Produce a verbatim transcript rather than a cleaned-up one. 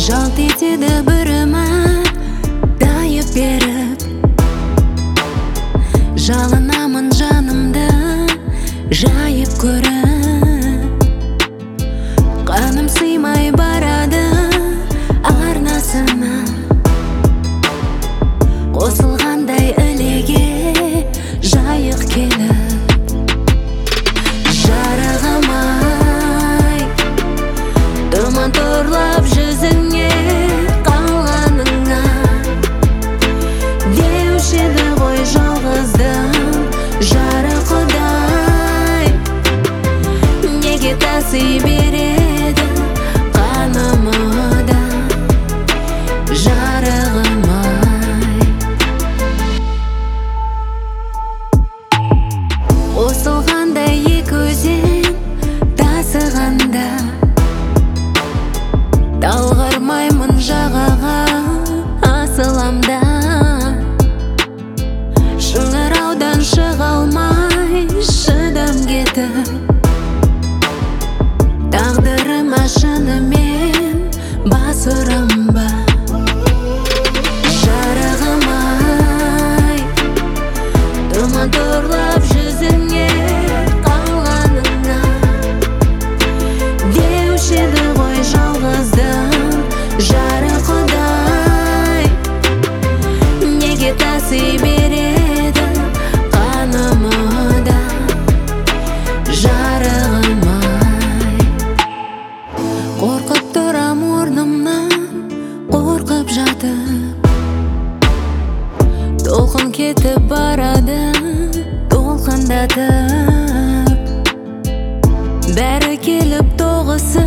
Жалт етеді бір үміт тайып беріп, жалынамын жанымды жайып көріп. Қаным сыймай барады арнасына, қосылғандай ілеге жайық келіп. Жарығым ай, тұман торлап жүзіңе қалғаныңа, деуші еді ғой жалғыздың жары құдай. Неге таси береді қанымы да жарығым ай. Қосылғандай екі өзен тасығанда, талғармаймын жағаға асыламда. Шыңыраудан шыға алмай шыдам кетіп, тағдырыма шынымен бас ұрам ба? Жарығым ай, тұман торлап жүзіңе қалғаныңа, деуші еді ғой жалғыздың жары құдай. Неге таси береді қанымы да жарығым ай. Қорқып тұрам орнымнан, қорқып жатып, толқын кетіп барады толқындатып. Бәрі келіп тоғысы